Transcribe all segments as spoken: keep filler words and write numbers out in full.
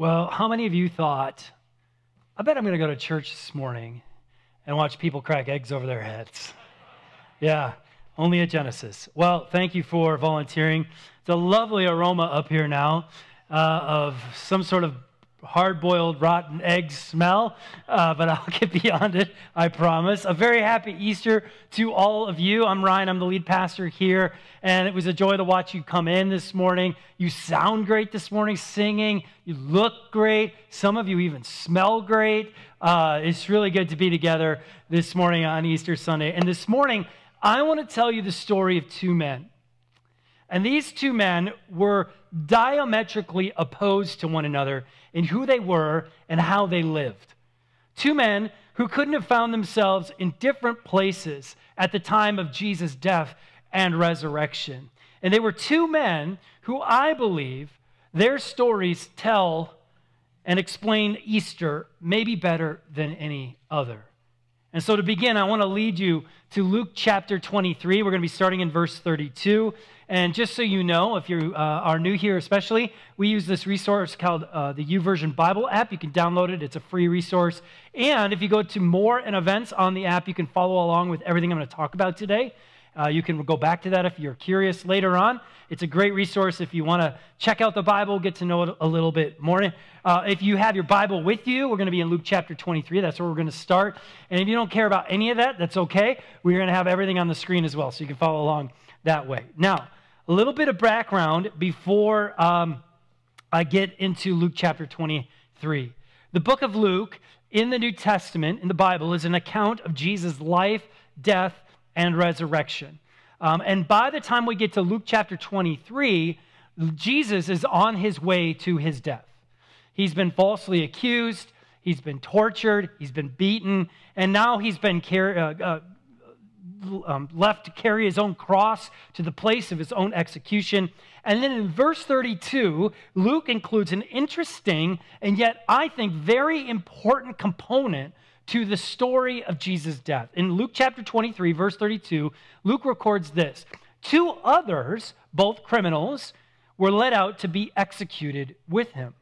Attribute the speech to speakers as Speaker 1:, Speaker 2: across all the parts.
Speaker 1: Well, how many of you thought, I bet I'm going to go to church this morning and watch people crack eggs over their heads? Yeah, only at Genesis. Well, thank you for volunteering. It's a lovely aroma up here now uh, of some sort of hard-boiled, rotten egg smell, uh, but I'll get beyond it, I promise. A very happy Easter to all of you. I'm Ryan. I'm the lead pastor here, and it was a joy to watch you come in this morning. You sound great this morning singing. You look great. Some of you even smell great. Uh, it's really good to be together this morning on Easter Sunday. And this morning, I want to tell you the story of two men. And these two men were diametrically opposed to one another in who they were and how they lived. Two men who couldn't have found themselves in different places at the time of Jesus' death and resurrection. And they were two men who I believe their stories tell and explain Easter maybe better than any other. And so to begin, I want to lead you to Luke chapter twenty-three. We're going to be starting in verse thirty-two. And just so you know, if you uh, are new here especially, we use this resource called uh, the YouVersion Bible app. You can download it. It's a free resource. And if you go to more and events on the app, you can follow along with everything I'm going to talk about today. Uh, you can go back to that if you're curious later on. It's a great resource if you want to check out the Bible, get to know it a little bit more. Uh, if you have your Bible with you, we're going to be in Luke chapter twenty-three. That's where we're going to start. And if you don't care about any of that, that's okay. We're going to have everything on the screen as well, so you can follow along that way. Now, a little bit of background before um, I get into Luke chapter twenty-three. The book of Luke in the New Testament, in the Bible, is an account of Jesus' life, death, and resurrection. Um, and by the time we get to Luke chapter twenty-three, Jesus is on his way to his death. He's been falsely accused, he's been tortured, he's been beaten, and now he's been car- uh, uh, um, left to carry his own cross to the place of his own execution. And then in verse thirty-two, Luke includes an interesting and yet, I think, very important component to the story of Jesus' death. In Luke chapter twenty-three, verse thirty-two, Luke records this. Two others, both criminals, were led out to be executed with him.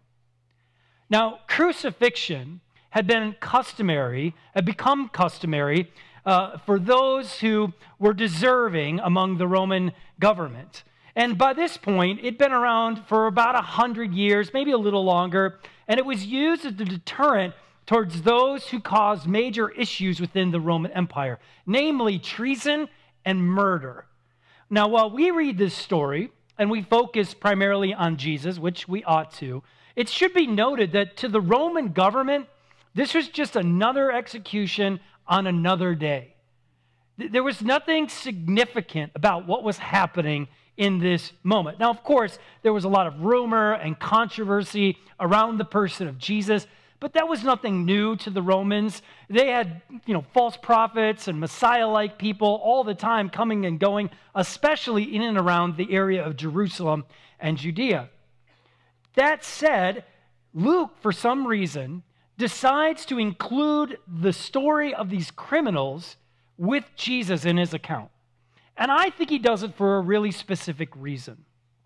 Speaker 1: Now, crucifixion had been customary, had become customary uh, for those who were deserving among the Roman government. And by this point, it'd been around for about a hundred years, maybe a little longer, and it was used as a deterrent towards those who caused major issues within the Roman Empire, namely treason and murder. Now, while we read this story, and we focus primarily on Jesus, which we ought to, it should be noted that to the Roman government, this was just another execution on another day. There was nothing significant about what was happening in this moment. Now, of course, there was a lot of rumor and controversy around the person of Jesus, but that was nothing new to the Romans. They had, you know, false prophets and Messiah-like people all the time coming and going, especially in and around the area of Jerusalem and Judea. That said, Luke, for some reason, decides to include the story of these criminals with Jesus in his account. And I think he does it for a really specific reason.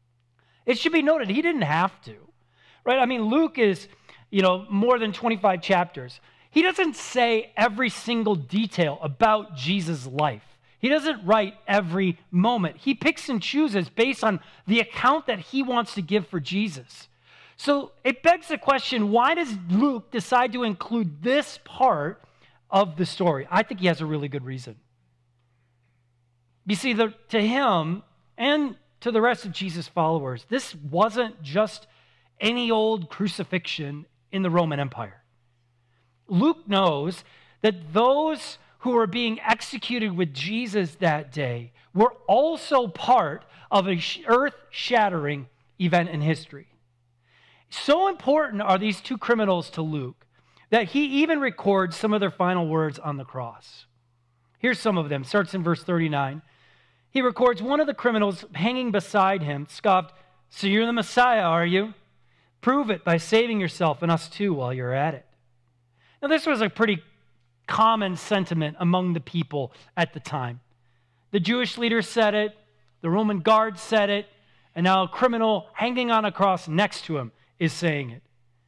Speaker 1: It should be noted, he didn't have to, right? I mean, Luke is, you know, more than twenty-five chapters. He doesn't say every single detail about Jesus' life. He doesn't write every moment. He picks and chooses based on the account that he wants to give for Jesus. So it begs the question, why does Luke decide to include this part of the story? I think he has a really good reason. You see, the, to him and to the rest of Jesus' followers, this wasn't just any old crucifixion in the Roman Empire. Luke knows that those who were being executed with Jesus that day were also part of an earth-shattering event in history. So important are these two criminals to Luke that he even records some of their final words on the cross. Here's some of them. It starts in verse thirty-nine. He records one of the criminals hanging beside him scoffed, "So you're the Messiah, are you? Prove it by saving yourself and us too while you're at it." Now, this was a pretty common sentiment among the people at the time. The Jewish leaders said it, the Roman guards said it, and now a criminal hanging on a cross next to him is saying it.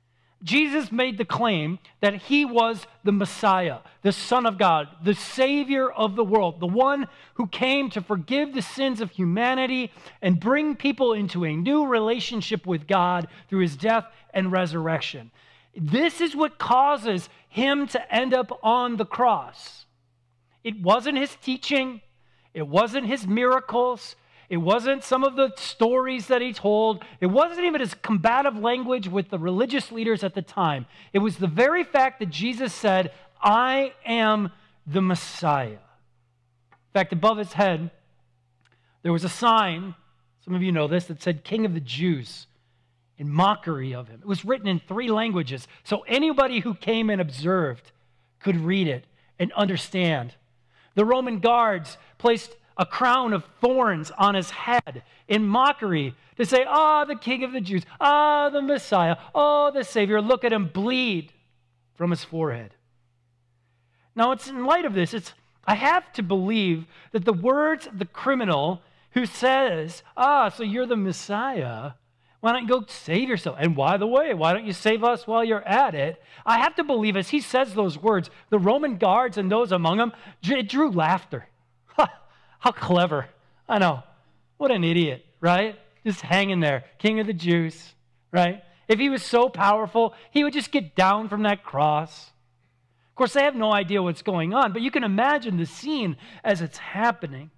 Speaker 1: Jesus made the claim that he was the Messiah, the Son of God, the Savior of the world, the one who came to forgive the sins of humanity and bring people into a new relationship with God through his death and resurrection. This is what causes him to end up on the cross. It wasn't his teaching. It wasn't his miracles. It wasn't some of the stories that he told. It wasn't even his combative language with the religious leaders at the time. It was the very fact that Jesus said, I am the Messiah. In fact, above his head, there was a sign, some of you know this, that said King of the Jews in mockery of him. It was written in three languages, so anybody who came and observed could read it and understand. The Roman guards placed a crown of thorns on his head in mockery to say, ah, oh, the King of the Jews, ah, oh, the Messiah, oh, the Savior. Look at him bleed from his forehead. Now, it's in light of this, it's I have to believe that the words of the criminal who says, ah, so you're the Messiah, why don't you go save yourself? And by the way, why don't you save us while you're at it? I have to believe as he says those words, the Roman guards and those among them, it drew laughter. How clever. I know. What an idiot, right? Just hanging there. King of the Jews, right? If he was so powerful, he would just get down from that cross. Of course, they have no idea what's going on, but you can imagine the scene as it's happening.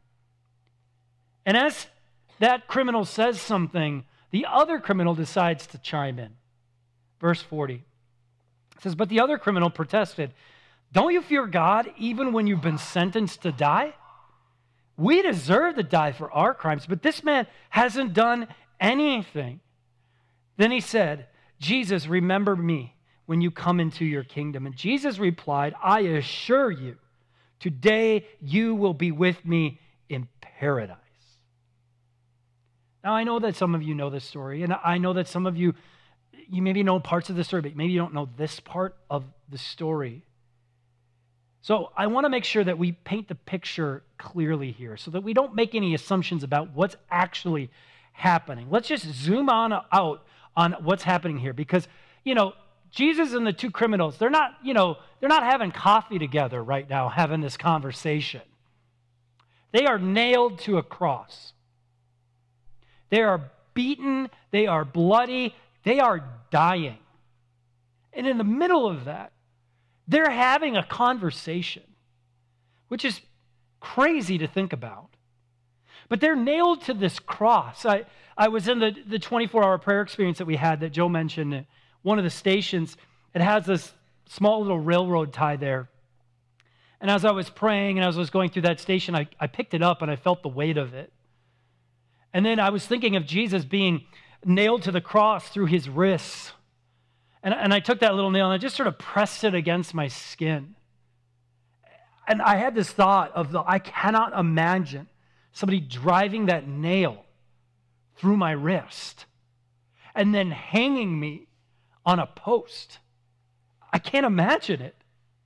Speaker 1: And as that criminal says something, the other criminal decides to chime in. Verse forty. It says, but the other criminal protested, don't you fear God even when you've been sentenced to die? We deserve to die for our crimes, but this man hasn't done anything. Then he said, Jesus, remember me when you come into your kingdom. And Jesus replied, I assure you, today you will be with me in paradise. Now, I know that some of you know this story, and I know that some of you, you maybe know parts of the story, but maybe you don't know this part of the story. So I want to make sure that we paint the picture clearly here so that we don't make any assumptions about what's actually happening. Let's just zoom on out on what's happening here because, you know, Jesus and the two criminals, they're not, you know, they're not having coffee together right now, having this conversation. They are nailed to a cross. They are beaten. They are bloody. They are dying. And in the middle of that, they're having a conversation, which is crazy to think about. But they're nailed to this cross. I, I was in the, the twenty-four hour prayer experience that we had that Joe mentioned at one of the stations. It has this small little railroad tie there. And as I was praying and as I was going through that station, I, I picked it up and I felt the weight of it. And then I was thinking of Jesus being nailed to the cross through his wrists. And, and I took that little nail and I just sort of pressed it against my skin. And I had this thought of, the, I cannot imagine somebody driving that nail through my wrist and then hanging me on a post. I can't imagine it.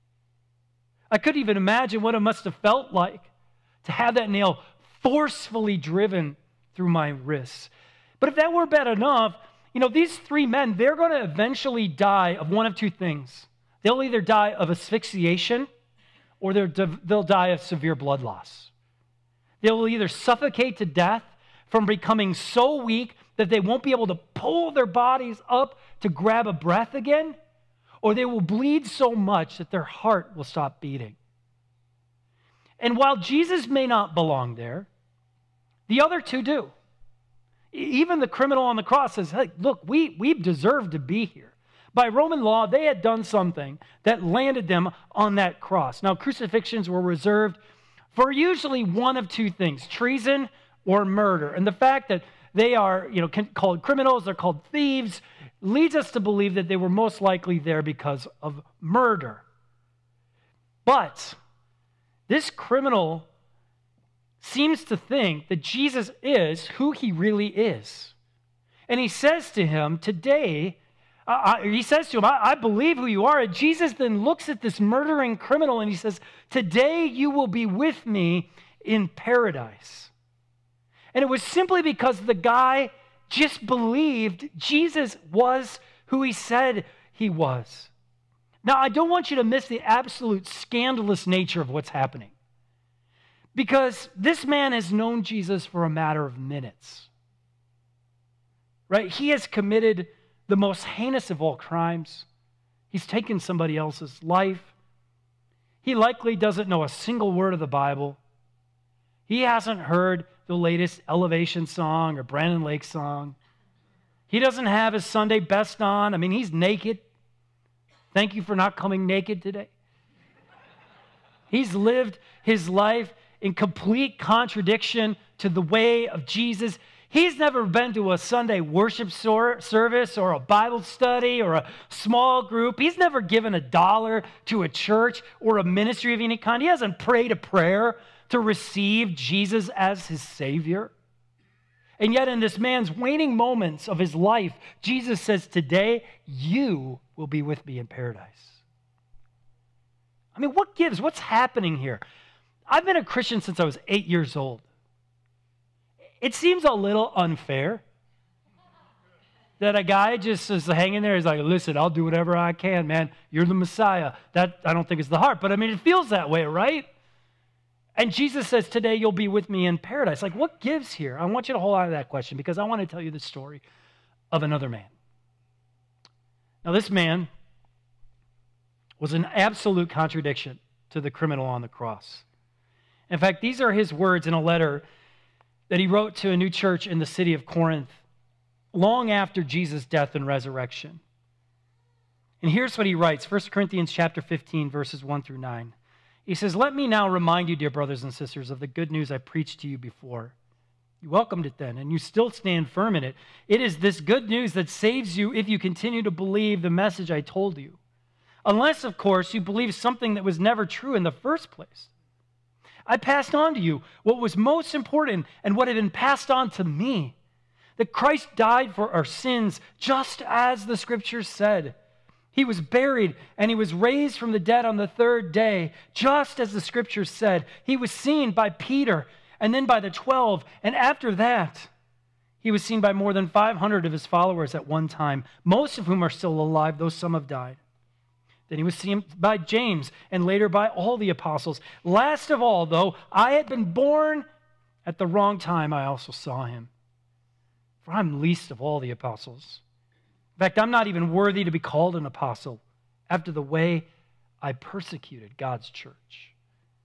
Speaker 1: I couldn't even imagine what it must have felt like to have that nail forcefully driven through my wrists. But if that were bad enough, you know, these three men, they're going to eventually die of one of two things. They'll either die of asphyxiation or they'll die of severe blood loss. They will either suffocate to death from becoming so weak that they won't be able to pull their bodies up to grab a breath again, or they will bleed so much that their heart will stop beating. And while Jesus may not belong there, the other two do. Even the criminal on the cross says, hey, look, we, we deserve to be here. By Roman law, they had done something that landed them on that cross. Now, crucifixions were reserved for usually one of two things, treason or murder. And the fact that they are, you know, called criminals, they're called thieves, leads us to believe that they were most likely there because of murder. But this criminal seems to think that Jesus is who he really is. And he says to him, today, uh, he says to him, I, I believe who you are. And Jesus then looks at this murdering criminal and he says, today you will be with me in paradise. And it was simply because the guy just believed Jesus was who he said he was. Now, I don't want you to miss the absolute scandalous nature of what's happening, because this man has known Jesus for a matter of minutes. Right? He has committed the most heinous of all crimes. He's taken somebody else's life. He likely doesn't know a single word of the Bible. He hasn't heard the latest Elevation song or Brandon Lake song. He doesn't have his Sunday best on. I mean, he's naked. Thank you for not coming naked today. He's lived his life in complete contradiction to the way of Jesus. He's never been to a Sunday worship service or a Bible study or a small group. He's never given a dollar to a church or a ministry of any kind. He hasn't prayed a prayer to receive Jesus as his Savior. And yet in this man's waning moments of his life, Jesus says, today you will be with me in paradise. I mean, what gives? What's happening here? I've been a Christian since I was eight years old. It seems a little unfair that a guy just is hanging there. He's like, listen, I'll do whatever I can, man. You're the Messiah. That, I don't think is the heart, but I mean, it feels that way, right? And Jesus says, today you'll be with me in paradise. Like, what gives here? I want you to hold on to that question, because I want to tell you the story of another man. Now, this man was an absolute contradiction to the criminal on the cross. In fact, these are his words in a letter that he wrote to a new church in the city of Corinth long after Jesus' death and resurrection. And here's what he writes, First Corinthians chapter fifteen, verses one through nine. He says, let me now remind you, dear brothers and sisters, of the good news I preached to you before. You welcomed it then, and you still stand firm in it. It is this good news that saves you if you continue to believe the message I told you. Unless, of course, you believe something that was never true in the first place. I passed on to you what was most important and what had been passed on to me, that Christ died for our sins, just as the Scriptures said. He was buried and he was raised from the dead on the third day, just as the Scriptures said. He was seen by Peter and then by the twelve, and after that, he was seen by more than five hundred of his followers at one time, most of whom are still alive, though some have died. Then he was seen by James, and later by all the apostles. Last of all, though, I had been born at the wrong time, I also saw him. For I'm least of all the apostles. In fact, I'm not even worthy to be called an apostle after the way I persecuted God's church.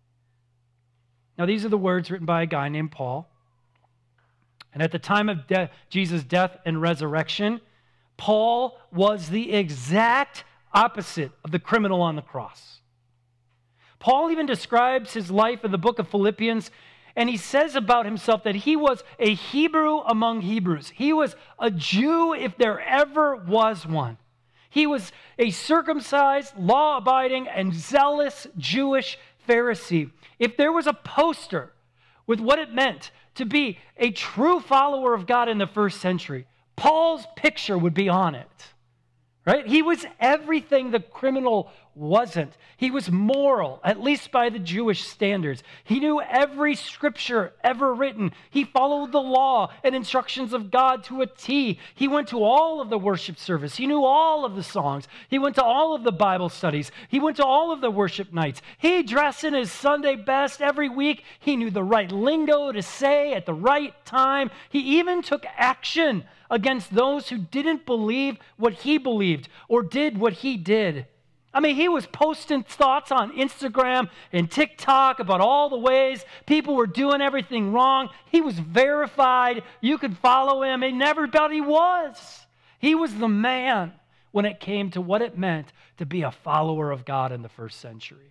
Speaker 1: Now, these are the words written by a guy named Paul. And at the time of de- Jesus' death and resurrection, Paul was the exact opposite of the criminal on the cross. Paul even describes his life in the book of Philippians, and he says about himself that he was a Hebrew among Hebrews. He was a Jew if there ever was one. He was a circumcised, law-abiding, and zealous Jewish Pharisee. If there was a poster with what it meant to be a true follower of God in the first century, Paul's picture would be on it. Right? He was everything the criminal wasn't. He was moral, at least by the Jewish standards. He knew every scripture ever written. He followed the law and instructions of God to a T. He went to all of the worship service. He knew all of the songs. He went to all of the Bible studies. He went to all of the worship nights. He dressed in his Sunday best every week. He knew the right lingo to say at the right time. He even took action against those who didn't believe what he believed or did what he did. I mean, he was posting thoughts on Instagram and TikTok about all the ways people were doing everything wrong. He was verified. You could follow him, and everybody was. He was the man when it came to what it meant to be a follower of God in the first century.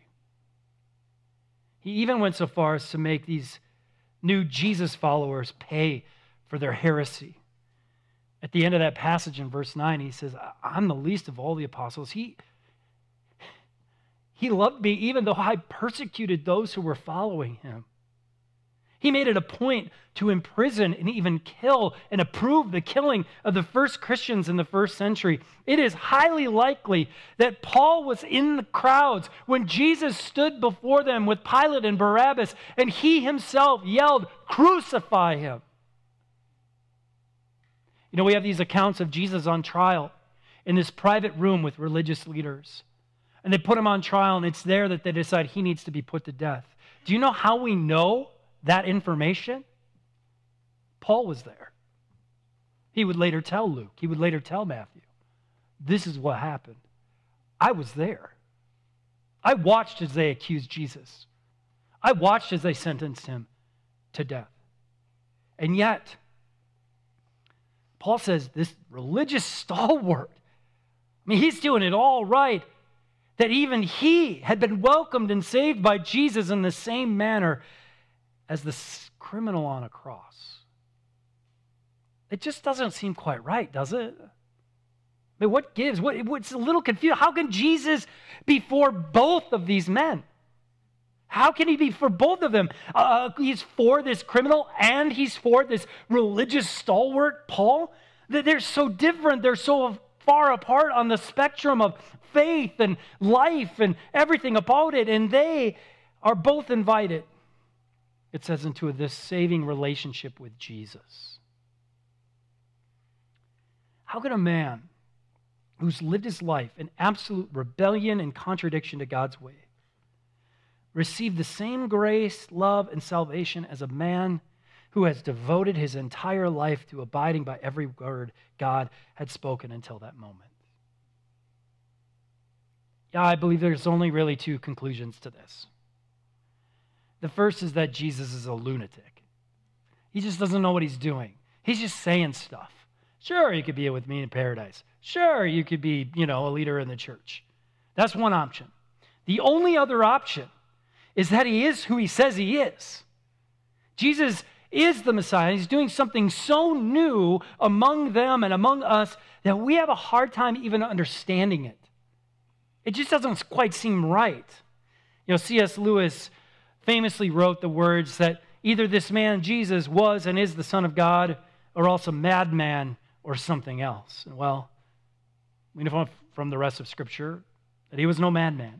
Speaker 1: He even went so far as to make these new Jesus followers pay for their heresy. At the end of that passage in verse nine, he says, I'm the least of all the apostles. He, he loved me even though I persecuted those who were following him. He made it a point to imprison and even kill and approve the killing of the first Christians in the first century. It is highly likely that Paul was in the crowds when Jesus stood before them with Pilate and Barabbas, and he himself yelled, "Crucify him." You know, we have these accounts of Jesus on trial in this private room with religious leaders. And they put him on trial, and it's there that they decide he needs to be put to death. Do you know how we know that information? Paul was there. He would later tell Luke. He would later tell Matthew. This is what happened. I was there. I watched as they accused Jesus. I watched as they sentenced him to death. And yet, Paul says this religious stalwart, I mean, he's doing it all right, that even he had been welcomed and saved by Jesus in the same manner as the criminal on a cross. It just doesn't seem quite right, does it? I mean, what gives? What, it's a little confused. How can Jesus be for both of these men? How can he be for both of them? Uh, he's for this criminal and he's for this religious stalwart, Paul. They're so different. They're so far apart on the spectrum of faith and life and everything about it. And they are both invited, it says, into this saving relationship with Jesus. How can a man who's lived his life in absolute rebellion and contradiction to God's way receive the same grace, love, and salvation as a man who has devoted his entire life to abiding by every word God had spoken until that moment? Yeah, I believe there's only really two conclusions to this. The first is that Jesus is a lunatic. He just doesn't know what he's doing. He's just saying stuff. Sure, you could be with me in paradise. Sure, you could be, you know, a leader in the church. That's one option. The only other option is that he is who he says he is. Jesus is the Messiah. He's doing something so new among them and among us that we have a hard time even understanding it. It just doesn't quite seem right. You know, C S Lewis famously wrote the words that either this man, Jesus, was and is the Son of God, or else a madman or something else. And well, we know from the rest of Scripture that he was no madman.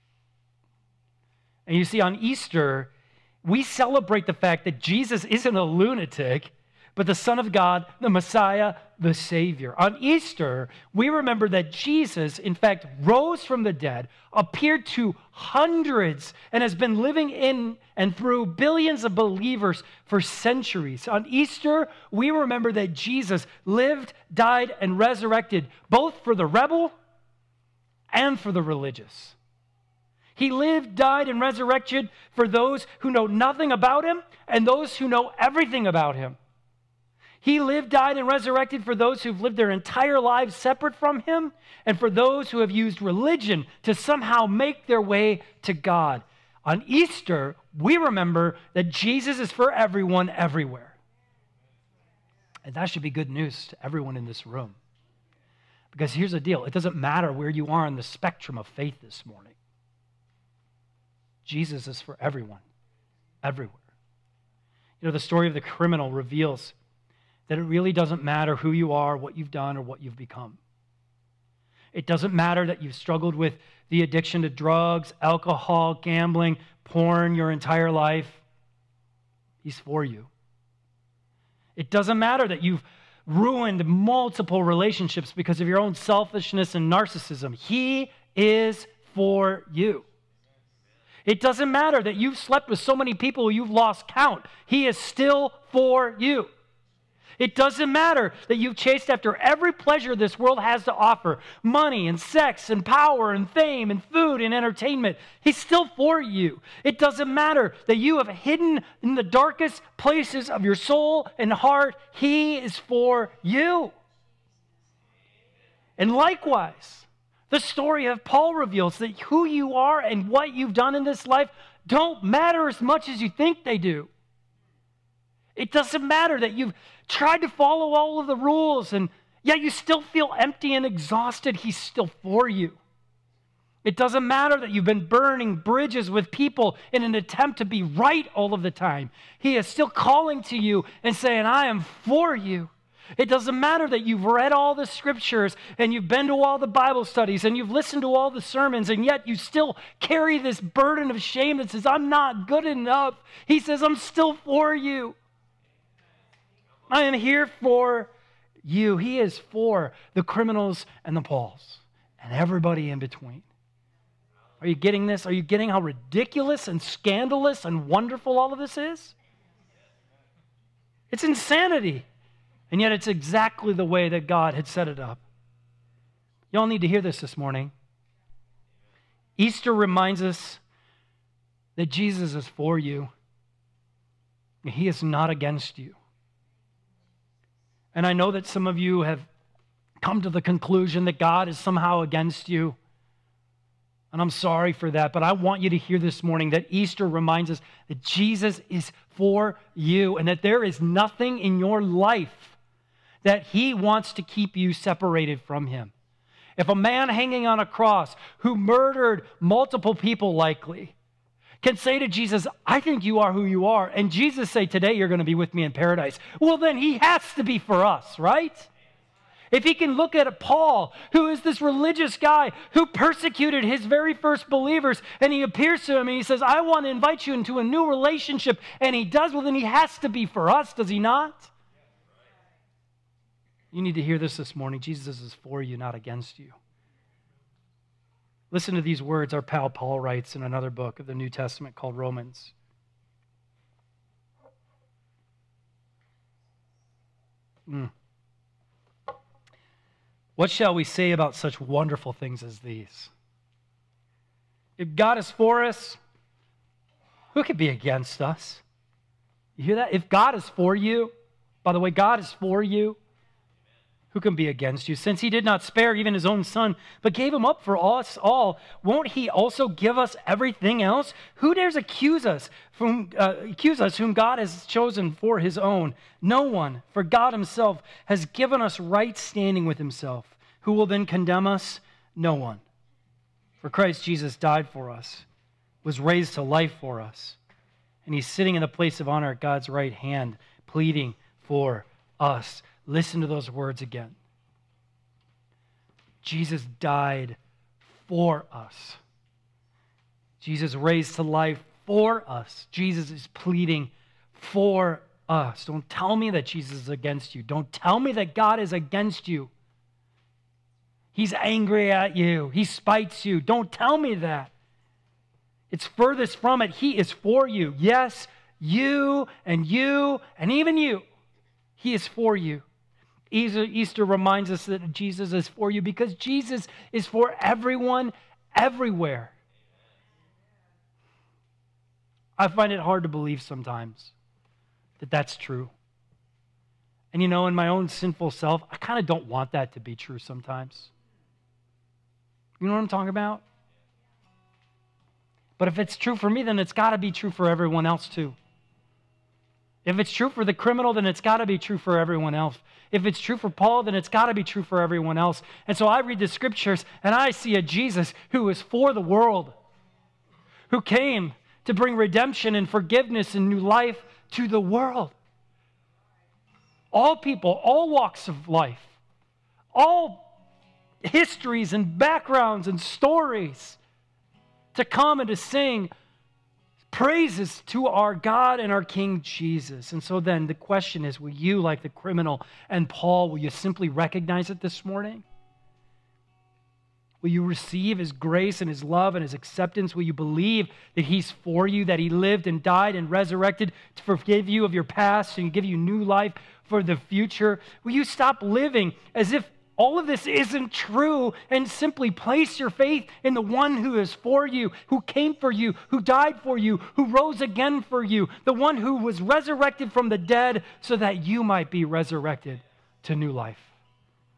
Speaker 1: And you see, on Easter, we celebrate the fact that Jesus isn't a lunatic, but the Son of God, the Messiah, the Savior. On Easter, we remember that Jesus, in fact, rose from the dead, appeared to hundreds, and has been living in and through billions of believers for centuries. On Easter, we remember that Jesus lived, died, and resurrected, both for the rebel and for the religious. He lived, died, and resurrected for those who know nothing about him and those who know everything about him. He lived, died, and resurrected for those who've lived their entire lives separate from him and for those who have used religion to somehow make their way to God. On Easter, we remember that Jesus is for everyone everywhere. And that should be good news to everyone in this room. Because here's the deal. It doesn't matter where you are on the spectrum of faith this morning. Jesus is for everyone, everywhere. You know, the story of the criminal reveals that it really doesn't matter who you are, what you've done, or what you've become. It doesn't matter that you've struggled with the addiction to drugs, alcohol, gambling, porn your entire life. He's for you. It doesn't matter that you've ruined multiple relationships because of your own selfishness and narcissism. He is for you. It doesn't matter that you've slept with so many people you've lost count. He is still for you. It doesn't matter that you've chased after every pleasure this world has to offer, money and sex and power and fame and food and entertainment. He's still for you. It doesn't matter that you have hidden in the darkest places of your soul and heart. He is for you. And likewise, the story of Paul reveals that who you are and what you've done in this life don't matter as much as you think they do. It doesn't matter that you've tried to follow all of the rules and yet you still feel empty and exhausted. He's still for you. It doesn't matter that you've been burning bridges with people in an attempt to be right all of the time. He is still calling to you and saying, I am for you. It doesn't matter that you've read all the scriptures and you've been to all the Bible studies and you've listened to all the sermons and yet you still carry this burden of shame that says, I'm not good enough. He says, I'm still for you. I am here for you. He is for the criminals and the Pauls and everybody in between. Are you getting this? Are you getting how ridiculous and scandalous and wonderful all of this is? It's insanity. And yet it's exactly the way that God had set it up. Y'all need to hear this this morning. Easter reminds us that Jesus is for you. He is not against you. And I know that some of you have come to the conclusion that God is somehow against you. And I'm sorry for that, but I want you to hear this morning that Easter reminds us that Jesus is for you and that there is nothing in your life that he wants to keep you separated from him. If a man hanging on a cross who murdered multiple people likely can say to Jesus, I think you are who you are, and Jesus say, today you're going to be with me in paradise, well then he has to be for us, right? If he can look at Paul, who is this religious guy who persecuted his very first believers, and he appears to him and he says, I want to invite you into a new relationship, and he does, well then he has to be for us, does he not? You need to hear this this morning. Jesus is for you, not against you. Listen to these words our pal Paul writes in another book of the New Testament called Romans. Mm. What shall we say about such wonderful things as these? If God is for us, who could be against us? You hear that? If God is for you, by the way, God is for you, who can be against you? Since he did not spare even his own son, but gave him up for us all, won't he also give us everything else? Who dares accuse us, from, uh, accuse us whom God has chosen for his own? No one, for God himself has given us right standing with himself. Who will then condemn us? No one. For Christ Jesus died for us, was raised to life for us, and he's sitting in the place of honor at God's right hand, pleading for us. Listen to those words again. Jesus died for us. Jesus raised to life for us. Jesus is pleading for us. Don't tell me that Jesus is against you. Don't tell me that God is against you. He's angry at you. He spites you. Don't tell me that. It's furthest from it. He is for you. Yes, you and you and even you. He is for you. Easter reminds us that Jesus is for you because Jesus is for everyone, everywhere. I find it hard to believe sometimes that that's true. And you know, in my own sinful self, I kind of don't want that to be true sometimes. You know what I'm talking about? But if it's true for me, then it's got to be true for everyone else too. If it's true for the criminal, then it's got to be true for everyone else. If it's true for Paul, then it's got to be true for everyone else. And so I read the scriptures and I see a Jesus who is for the world, who came to bring redemption and forgiveness and new life to the world. All people, all walks of life, all histories and backgrounds and stories to come and to sing praises to our God and our King Jesus. And so then the question is, will you, like the criminal and Paul, will you simply recognize it this morning? Will you receive his grace and his love and his acceptance? Will you believe that he's for you, that he lived and died and resurrected to forgive you of your past and give you new life for the future? Will you stop living as if all of this isn't true and simply place your faith in the one who is for you, who came for you, who died for you, who rose again for you, the one who was resurrected from the dead so that you might be resurrected to new life?